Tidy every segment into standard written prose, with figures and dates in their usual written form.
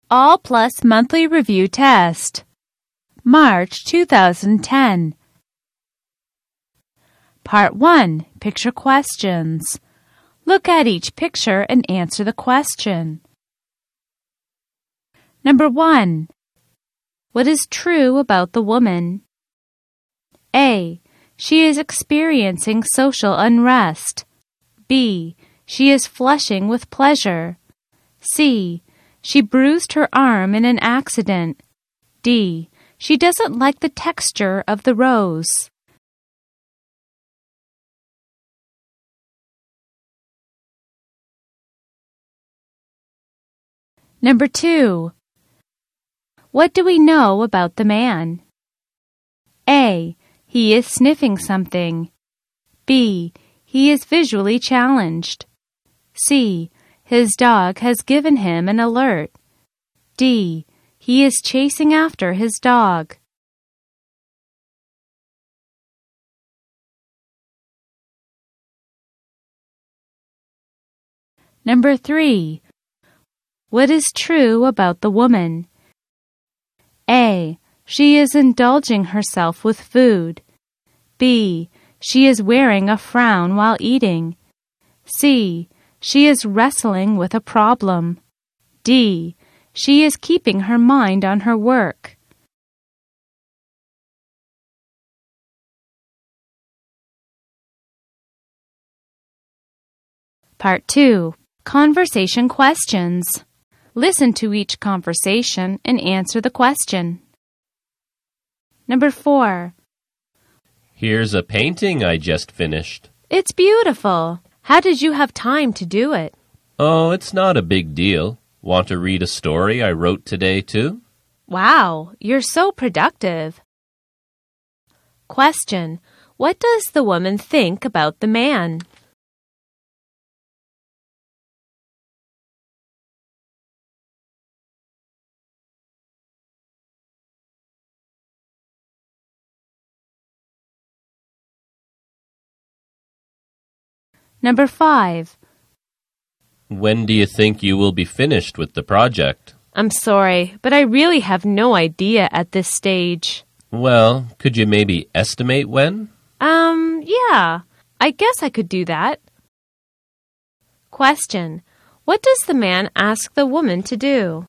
All Plus Monthly Review Test, March 2010. Part 1. Picture questions. Look at each picture and answer the question. Number 1. What is true about the woman? A. She is experiencing social unrest. B. She is flushing with pleasure. C. She bruised her arm in an accident. D. She doesn't like the texture of the rose. Number 2. What do we know about the man? A. He is sniffing something. B. He is visually challenged. C. His dog has given him an alert. D. He is chasing after his dog. Number 3. What is true about the woman? A. She is indulging herself with food. B. She is wearing a frown while eating. C. She is wrestling with a problem. D. She is keeping her mind on her work. Part 2. Conversation questions. Listen to each conversation and answer the question. Number 4. Here's a painting I just finished. It's beautiful. How did you have time to do it? Oh, it's not a big deal. Want to read a story I wrote today, too? Wow, you're so productive. Question. What does the woman think about the man? Number 5. When do you think you will be finished with the project? I'm sorry, but I really have no idea at this stage. Well, could you maybe estimate when? Yeah. I guess I could do that. Question. What does the man ask the woman to do?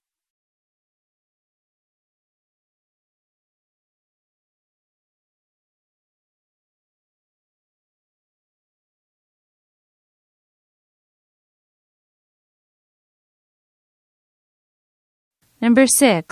Number 6.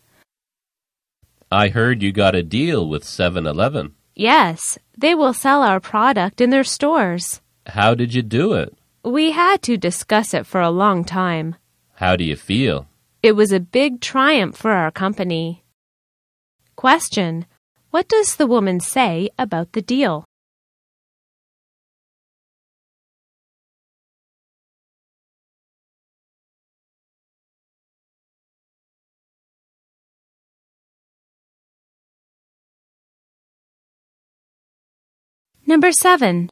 I heard you got a deal with 7-Eleven. Yes, they will sell our product in their stores. How did you do it? We had to discuss it for a long time. How do you feel? It was a big triumph for our company. Question. What does the woman say about the deal? Number 7.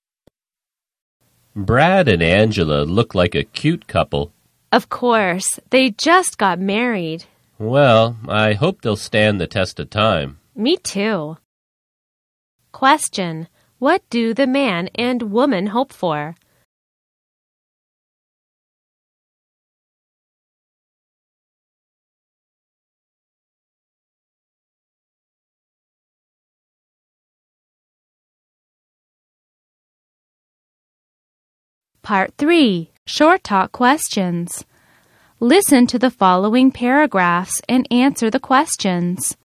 Brad and Angela look like a cute couple. Of course, they just got married. Well, I hope they'll stand the test of time. Me too. Question. What do the man and woman hope for? Part 3. Short talk questions. Listen to the following paragraphs and answer the questions.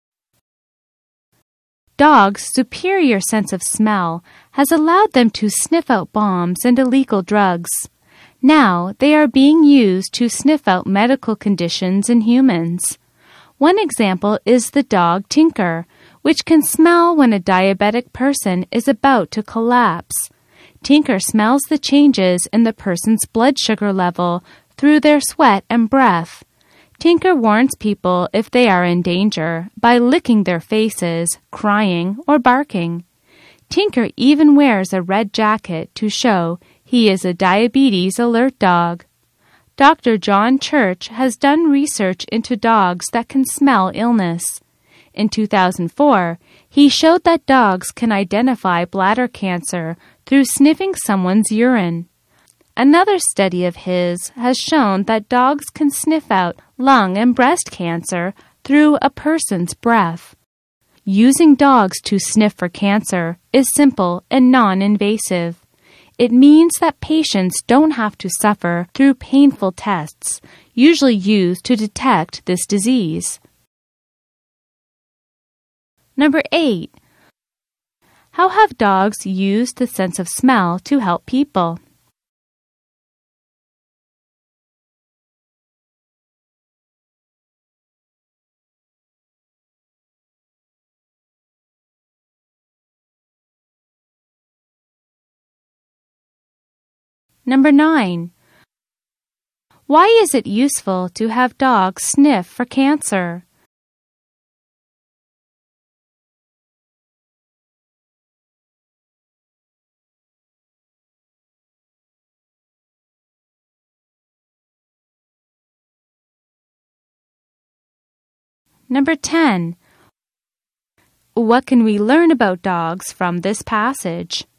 Dogs' superior sense of smell has allowed them to sniff out bombs and illegal drugs. Now they are being used to sniff out medical conditions in humans. One example is the dog Tinker, which can smell when a diabetic person is about to collapse. Tinker smells the changes in the person's blood sugar level through their sweat and breath. Tinker warns people if they are in danger by licking their faces, crying, or barking. Tinker even wears a red jacket to show he is a diabetes alert dog. Dr. John Church has done research into dogs that can smell illness. In 2004, he showed that dogs can identify bladder cancer through sniffing someone's urine. Another study of his has shown that dogs can sniff out lung and breast cancer through a person's breath. Using dogs to sniff for cancer is simple and non-invasive. It means that patients don't have to suffer through painful tests, usually used to detect this disease. Number 8. How have dogs used the sense of smell to help people? Number 9. Why is it useful to have dogs sniff for cancer? Number 10. What can we learn about dogs from this passage?